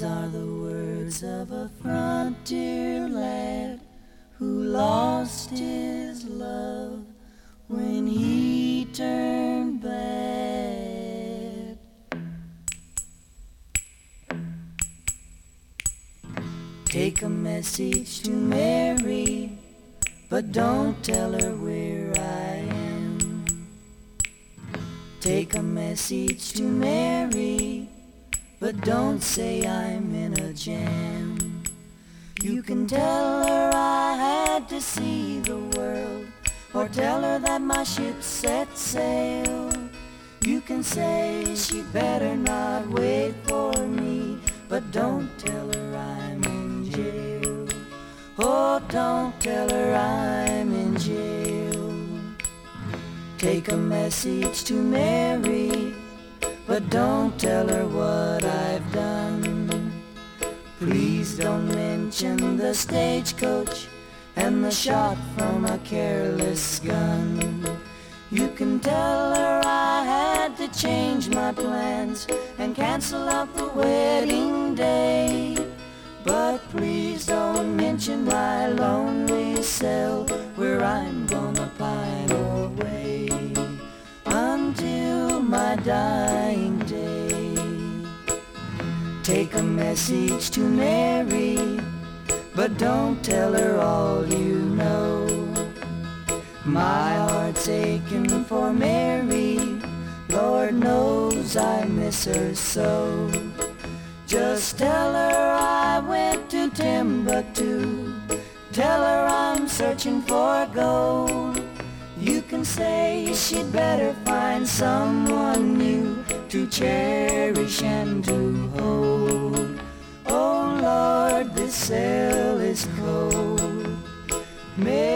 These are the words of a frontier lad who lost his love when he turned bad. Take a message to Mary, but don't tell her where I am. Take a message to Mary, but don't say I'm in a jam. You can tell her I had to see the world, or tell her that my ship set sail. You can say she better not wait for me, but don't tell her I'm in jail. Oh, don't tell her I'm in jail. Take a message to Mary, but don't tell her what I've done. Please don't mention the stagecoach and the shot from a careless gun. You can tell her I had to change my plans and cancel out the wedding day. But please don't mention my lonely cell where I'm gonna pine away until my dying day. Take a message to Mary, but don't tell her all you know. My heart's aching for Mary, Lord knows I miss her so. Just tell her I went to Timbuktu, tell her I'm searching for gold. You can say she'd better find someone new to cherish and to hold. Oh Lord, this cell is cold.